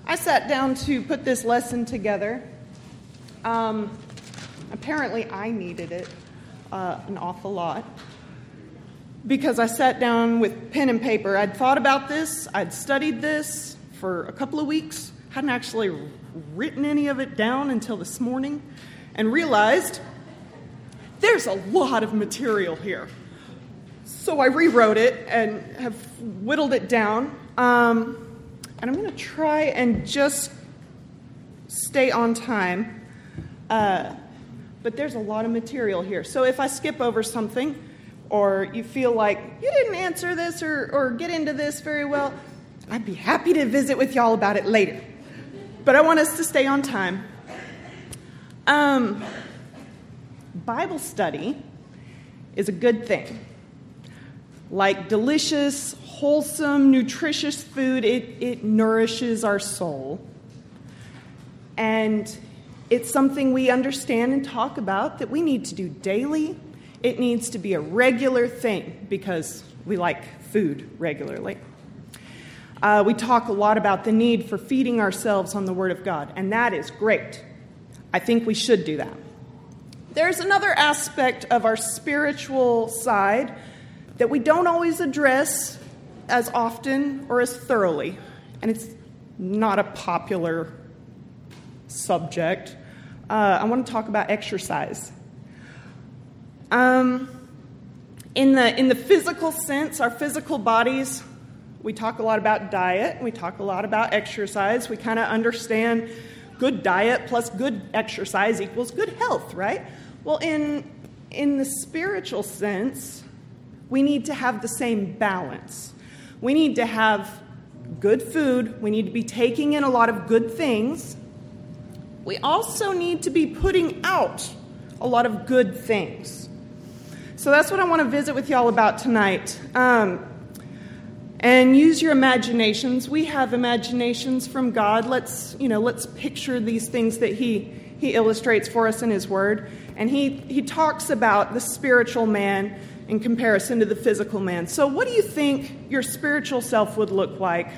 I sat down to put this lesson together. Apparently I needed it an awful lot because I sat down with pen and paper. I'd thought about this. I'd studied this for a couple of weeks. Hadn't actually written any of it down until this morning and realized there's a lot of material here. So I rewrote it and have whittled it down. And I'm going to try and just stay on time. But there's a lot of material here. So if I skip over something, or you feel like you didn't answer this or get into this very well, I'd be happy to visit with y'all about it later. But I want us to stay on time. Bible study is a good thing. Like delicious, wholesome, nutritious food, it nourishes our soul. And it's something we understand and talk about that we need to do daily. It needs to be a regular thing because we like food regularly. We talk a lot about the need for feeding ourselves on the Word of God, and that is great. I think we should do that. There's another aspect of our spiritual side that we don't always address as often or as thoroughly, and it's not a popular subject. I want to talk about exercise. In the physical sense, our physical bodies, we talk a lot about diet, we talk a lot about exercise. We kind of understand good diet plus good exercise equals good health, right? Well, in the spiritual sense, we need to have the same balance. We need to have good food. We need to be taking in a lot of good things. We also need to be putting out a lot of good things. So that's what I want to visit with y'all about tonight. And use your imaginations. We have imaginations from God. Let's picture these things that He illustrates for us in His Word. And He talks about the spiritual man in comparison to the physical man. So what do you think your spiritual self would look like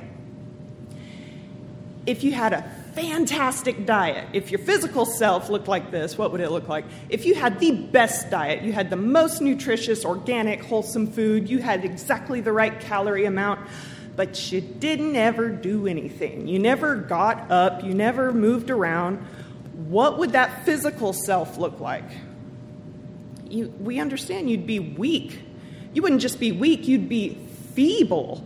if you had a fantastic diet? If your physical self looked like this, what would it look like? If you had the best diet, you had the most nutritious, organic, wholesome food, you had exactly the right calorie amount, but you didn't ever do anything. You never got up, you never moved around. What would that physical self look like? We understand you'd be weak. You wouldn't just be weak, you'd be feeble.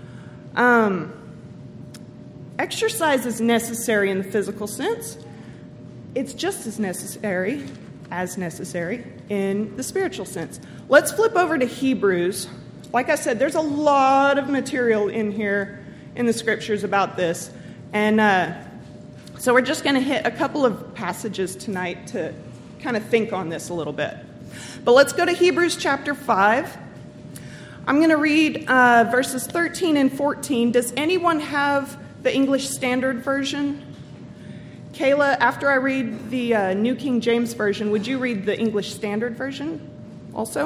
Exercise is necessary in the physical sense. It's just as necessary in the spiritual sense. Let's flip over to Hebrews. Like I said, there's a lot of material in here in the scriptures about this. And so we're just going to hit a couple of passages tonight to kind of think on this a little bit. But let's go to Hebrews chapter 5. I'm going to read verses 13 and 14. Does anyone have the English Standard Version? Kayla, after I read the New King James Version, would you read the English Standard Version also?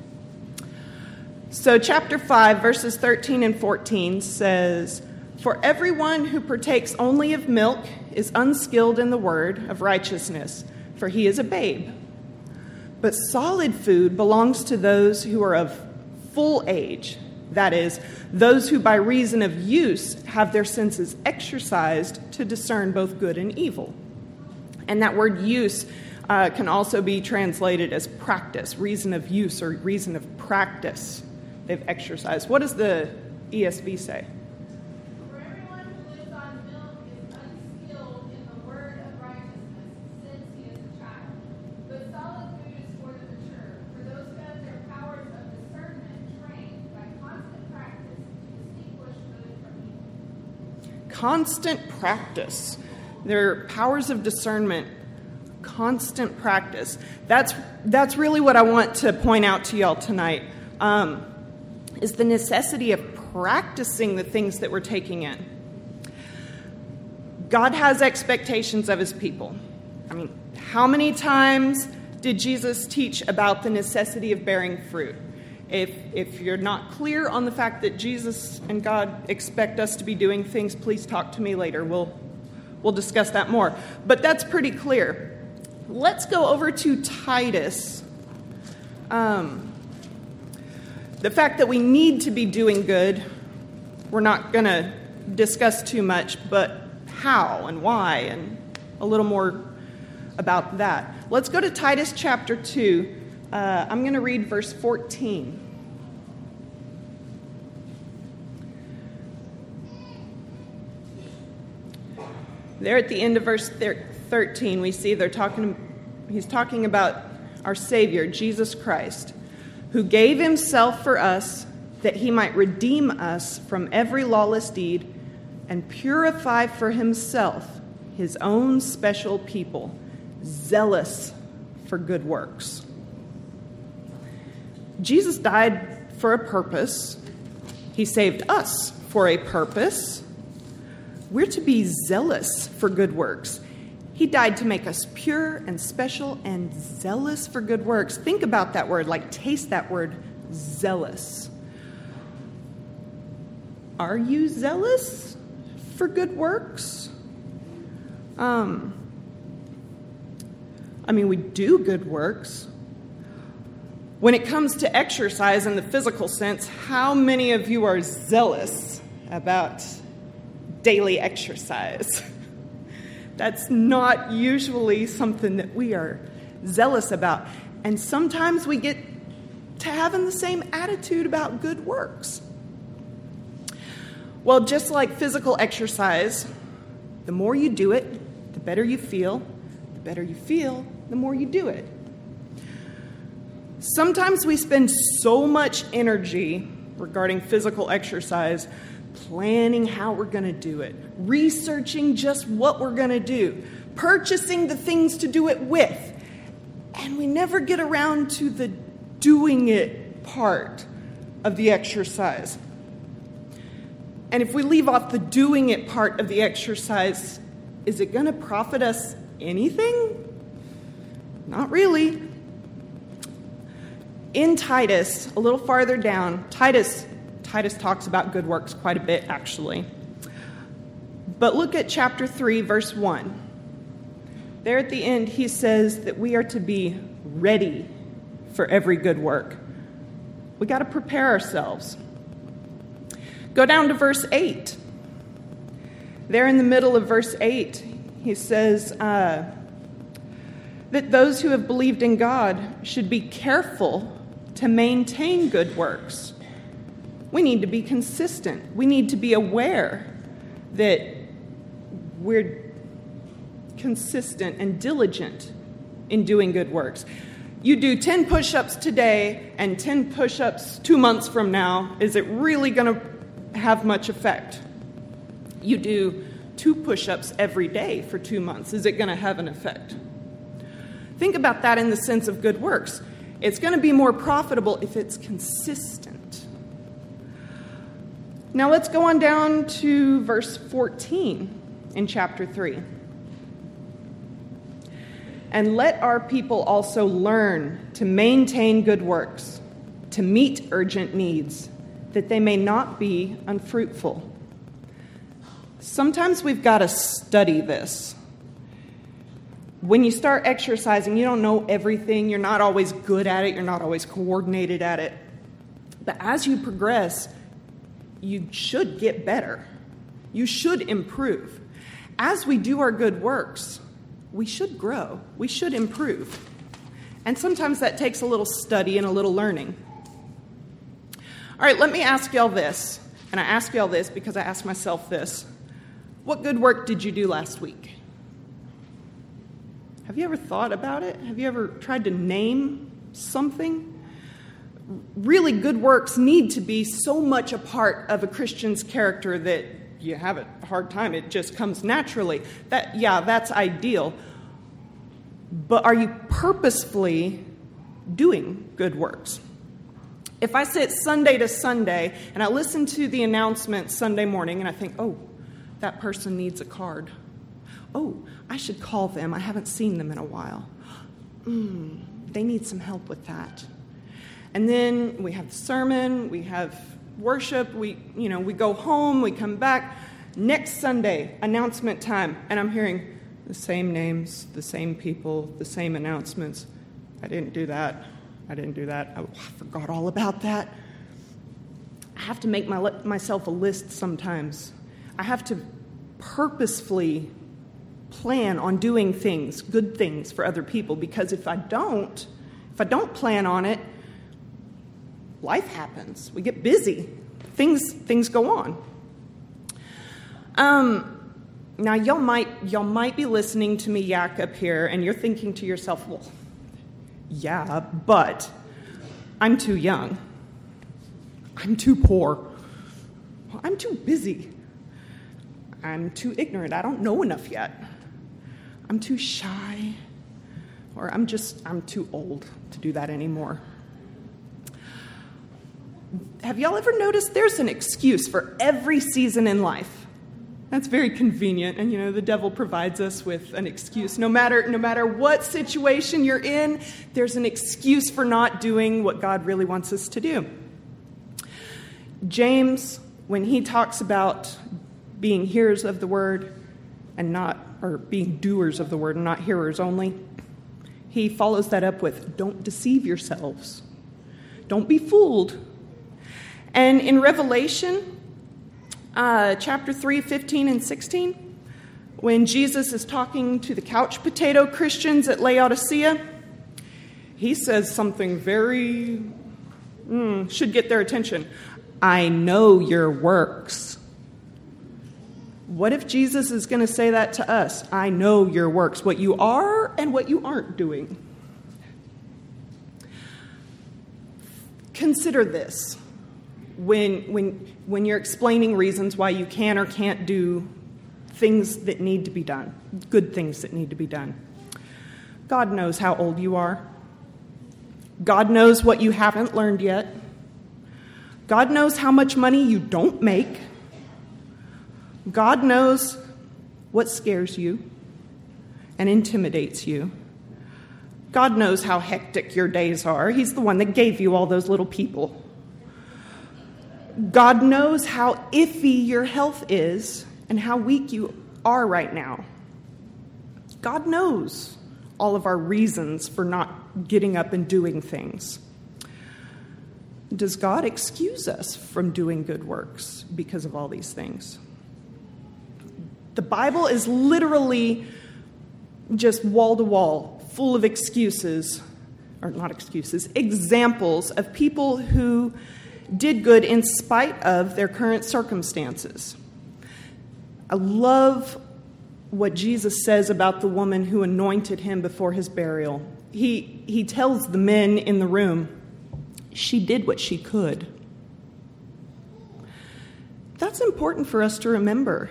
So chapter 5, verses 13 and 14 says, "For everyone who partakes only of milk is unskilled in the word of righteousness, for he is a babe. But solid food belongs to those who are of full age, that is, those who by reason of use have their senses exercised to discern both good and evil." And that word use can also be translated as practice, reason of use or reason of practice they've exercised. What does the ESV say? "For everyone who lives on milk is unskilled in the word of righteousness, since he is a child. But solid food is for the mature, for those who have their powers of discernment trained by constant practice to distinguish good from evil." Constant practice. Their powers of discernment. Constant practice. That's really what I want to point out to y'all tonight. Is the necessity of practicing the things that we're taking in. God has expectations of His people. I mean, how many times did Jesus teach about the necessity of bearing fruit? If you're not clear on the fact that Jesus and God expect us to be doing things, please talk to me later. We'll discuss that more. But that's pretty clear. Let's go over to Titus. The fact that we need to be doing good, we're not going to discuss too much, but how and why and a little more about that. Let's go to Titus chapter 2. I'm going to read verse 14. There at the end of verse 13, we see he's talking about our Savior, Jesus Christ, who gave himself for us that he might redeem us from every lawless deed and purify for himself his own special people, zealous for good works. Jesus died for a purpose. He saved us for a purpose. We're to be zealous for good works. He died to make us pure and special and zealous for good works. Think about that word, like taste that word, zealous. Are you zealous for good works? We do good works. When it comes to exercise in the physical sense, how many of you are zealous about daily exercise? That's not usually something that we are zealous about. And sometimes we get to having the same attitude about good works. Well, just like physical exercise, the more you do it, the better you feel. The better you feel, the more you do it. Sometimes we spend so much energy regarding physical exercise planning how we're going to do it, researching just what we're going to do, purchasing the things to do it with, and we never get around to the doing it part of the exercise. And if we leave off the doing it part of the exercise, is it going to profit us anything? Not really. In Titus, a little farther down, Titus talks about good works quite a bit, actually. But look at chapter 3, verse 1. There at the end, he says that we are to be ready for every good work. We got to prepare ourselves. Go down to verse 8. There in the middle of verse 8, he says that those who have believed in God should be careful to maintain good works. We need to be consistent. We need to be aware that we're consistent and diligent in doing good works. You do 10 push-ups today and 10 push-ups 2 months from now. Is it really going to have much effect? You do 2 push-ups every day for 2 months. Is it going to have an effect? Think about that in the sense of good works. It's going to be more profitable if it's consistent. Now let's go on down to verse 14 in chapter 3. And let our people also learn to maintain good works, to meet urgent needs, that they may not be unfruitful. Sometimes we've got to study this. When you start exercising, you don't know everything. You're not always good at it. You're not always coordinated at it. But as you progress, you should get better. You should improve. As we do our good works, we should grow. We should improve. And sometimes that takes a little study and a little learning. All right, let me ask y'all this. And I ask y'all this because I asked myself this. What good work did you do last week? Have you ever thought about it? Have you ever tried to name something? Really, good works need to be so much a part of a Christian's character that you have a hard time. It just comes naturally. That's ideal. But are you purposefully doing good works? If I sit Sunday to Sunday and I listen to the announcement Sunday morning and I think, oh, that person needs a card. Oh, I should call them. I haven't seen them in a while. They need some help with that. And then we have the sermon, we have worship, we go home, we come back. Next Sunday, announcement time, and I'm hearing the same names, the same people, the same announcements. I didn't do that. Oh, I forgot all about that. I have to make myself a list sometimes. I have to purposefully plan on doing things, good things for other people, because if I don't plan on it, life happens. We get busy. Things go on. Now y'all might be listening to me yak up here, and you're thinking to yourself, well, yeah, but I'm too young. I'm too poor. I'm too busy. I'm too ignorant. I don't know enough yet. I'm too shy. Or I'm too old to do that anymore. Have y'all ever noticed there's an excuse for every season in life? That's very convenient, and the devil provides us with an excuse. No matter what situation you're in, there's an excuse for not doing what God really wants us to do. James, when he talks about being hearers of the word or being doers of the word and not hearers only, he follows that up with, don't deceive yourselves. Don't be fooled. And in Revelation, chapter 3, 15 and 16, when Jesus is talking to the couch potato Christians at Laodicea, he says something very, should get their attention. I know your works. What if Jesus is going to say that to us? I know your works, what you are and what you aren't doing. Consider this. When you're explaining reasons why you can or can't do things that need to be done, good things that need to be done. God knows how old you are. God knows what you haven't learned yet. God knows how much money you don't make. God knows what scares you and intimidates you. God knows how hectic your days are. He's the one that gave you all those little people. God knows how iffy your health is and how weak you are right now. God knows all of our reasons for not getting up and doing things. Does God excuse us from doing good works because of all these things? The Bible is literally just wall to wall, full of examples of people who did good in spite of their current circumstances. I love what Jesus says about the woman who anointed him before his burial. He tells the men in the room, she did what she could. That's important for us to remember.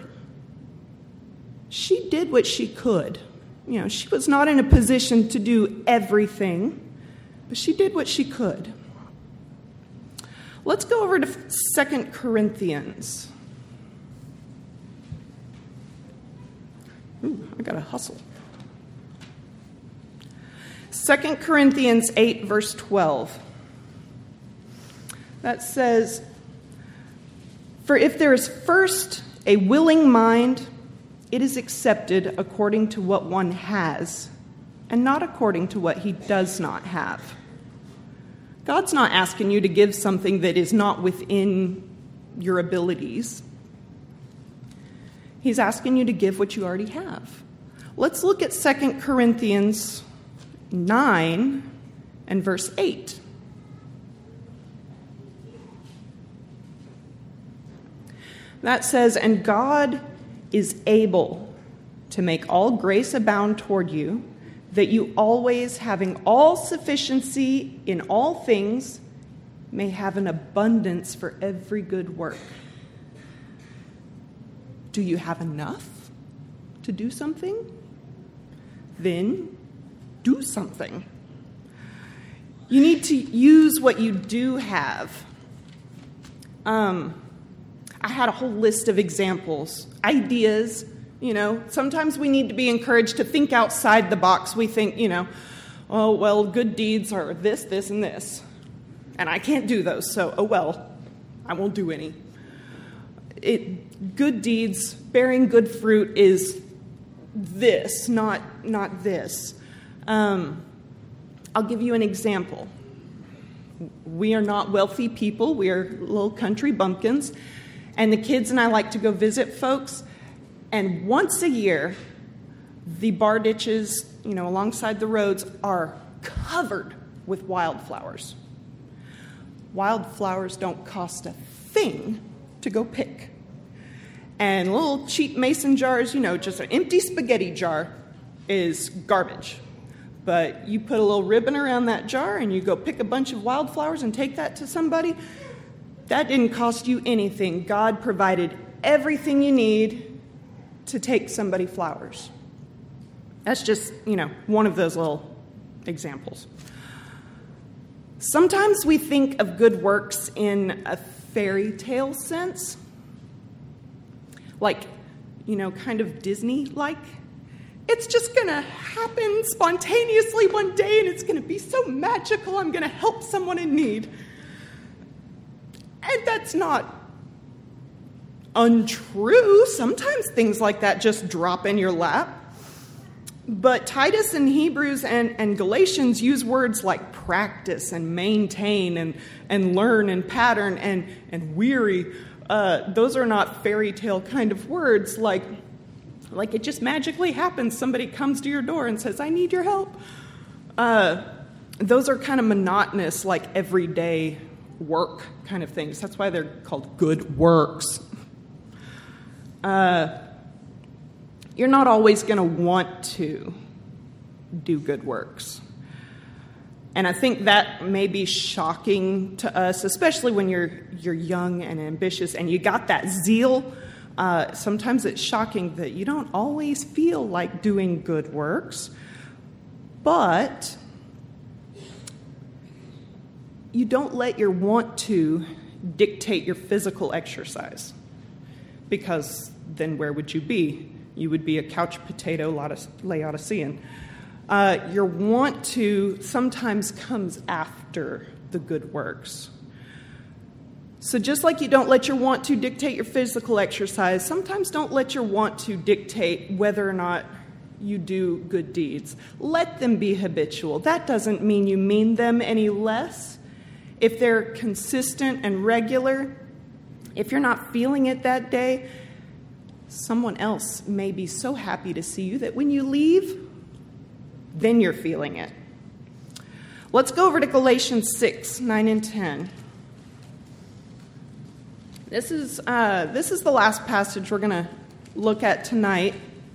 She did what she could. She was not in a position to do everything, but she did what she could. Let's go over to 2 Corinthians. I gotta hustle. 2 Corinthians 8, verse 12. That says, for if there is first a willing mind, it is accepted according to what one has, and not according to what he does not have. God's not asking you to give something that is not within your abilities. He's asking you to give what you already have. Let's look at 2 Corinthians 9 and verse 8. That says, and God is able to make all grace abound toward you, that you always, having all sufficiency in all things, may have an abundance for every good work. Do you have enough to do something? Then do something. You need to use what you do have. I had a whole list of examples, ideas. Sometimes we need to be encouraged to think outside the box. We think, oh, well, good deeds are this, this, and this. and I can't do those, so oh well, I won't do any. Good deeds, bearing good fruit is this, not this. I'll give you an example. We are not wealthy people. We are little country bumpkins. And the kids and I like to go visit folks. And once a year, the bar ditches, alongside the roads are covered with wildflowers. Wildflowers don't cost a thing to go pick. And little cheap mason jars, just an empty spaghetti jar is garbage. But you put a little ribbon around that jar and you go pick a bunch of wildflowers and take that to somebody. That didn't cost you anything. God provided everything you need to take somebody flowers. That's just, one of those little examples. Sometimes we think of good works in a fairy tale sense. Like, kind of Disney-like. It's just going to happen spontaneously one day, and it's going to be so magical, I'm going to help someone in need. And that's not untrue. Sometimes things like that just drop in your lap. But Titus and Hebrews and Galatians use words like practice and maintain and learn and pattern and weary. Those are not fairy tale kind of words like it just magically happens. Somebody comes to your door and says, I need your help. Those are kind of monotonous, like everyday work kind of things. That's why they're called good works. You're not always going to want to do good works. And I think that may be shocking to us, especially when you're young and ambitious and you got that zeal. Sometimes it's shocking that you don't always feel like doing good works, but you don't let your want to dictate your physical exercise, because then where would you be? You would be a couch potato Laodicean. Your want to sometimes comes after the good works. So just like you don't let your want to dictate your physical exercise, sometimes don't let your want to dictate whether or not you do good deeds. Let them be habitual. That doesn't mean you mean them any less. If they're consistent and regular, if you're not feeling it that day, someone else may be so happy to see you that when you leave, then you're feeling it. Let's go over to Galatians 6, 9 and 10. This is the last passage we're going to look at tonight.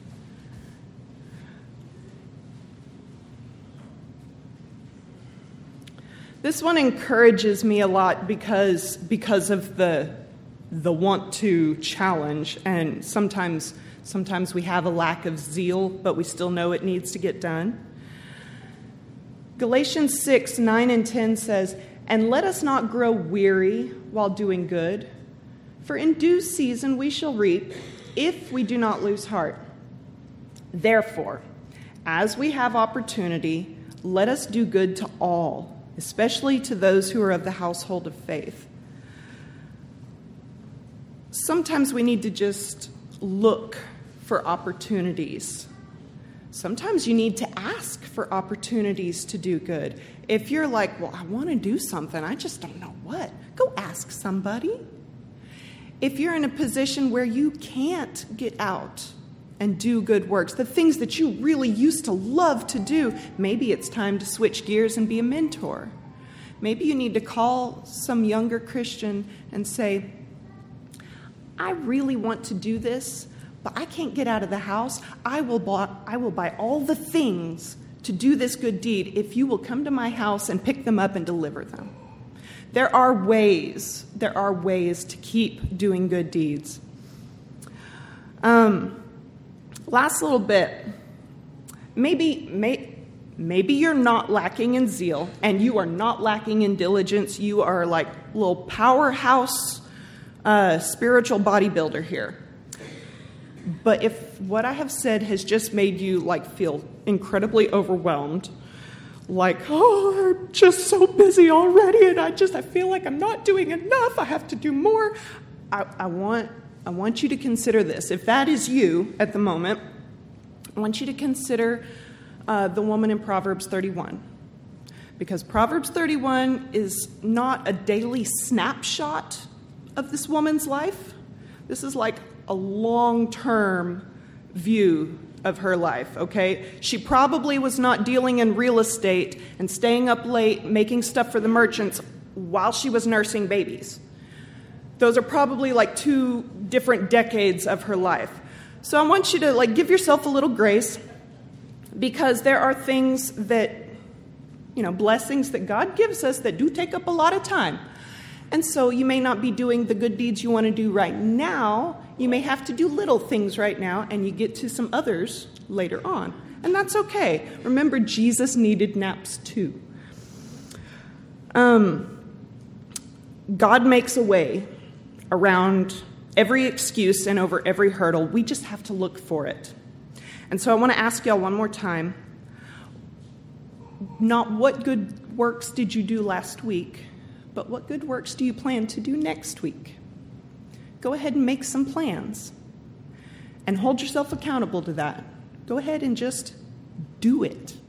This one encourages me a lot because of the want to challenge, and sometimes we have a lack of zeal, but we still know it needs to get done. Galatians 6, 9 and 10 says, "And let us not grow weary while doing good, for in due season we shall reap, if we do not lose heart. Therefore, as we have opportunity, let us do good to all, especially to those who are of the household of faith." Sometimes we need to just look for opportunities. Sometimes you need to ask for opportunities to do good. If you're like, well, I want to do something, I just don't know what, go ask somebody. If you're in a position where you can't get out and do good works, the things that you really used to love to do, maybe it's time to switch gears and be a mentor. Maybe you need to call some younger Christian and say, I really want to do this, but I can't get out of the house. I will buy all the things to do this good deed if you will come to my house and pick them up and deliver them. There are ways to keep doing good deeds. Last little bit. Maybe you're not lacking in zeal, and you are not lacking in diligence. You are like a little powerhouse spiritual bodybuilder here. But if what I have said has just made you feel incredibly overwhelmed, like, oh, I'm just so busy already, and I feel like I'm not doing enough. I have to do more. I want you to consider this. If that is you at the moment, I want you to consider the woman in Proverbs 31. Because Proverbs 31 is not a daily snapshot of this woman's life. This is like a long-term view of her life, okay? She probably was not dealing in real estate and staying up late making stuff for the merchants while she was nursing babies. Those are probably like 2 different decades of her life. So I want you to give yourself a little grace, because there are things that, blessings that God gives us that do take up a lot of time. And so you may not be doing the good deeds you want to do right now. You may have to do little things right now, and you get to some others later on. And that's okay. Remember, Jesus needed naps too. God makes a way around every excuse and over every hurdle. We just have to look for it. And so I want to ask y'all one more time, not what good works did you do last week, but what good works do you plan to do next week? Go ahead and make some plans and hold yourself accountable to that. Go ahead and just do it.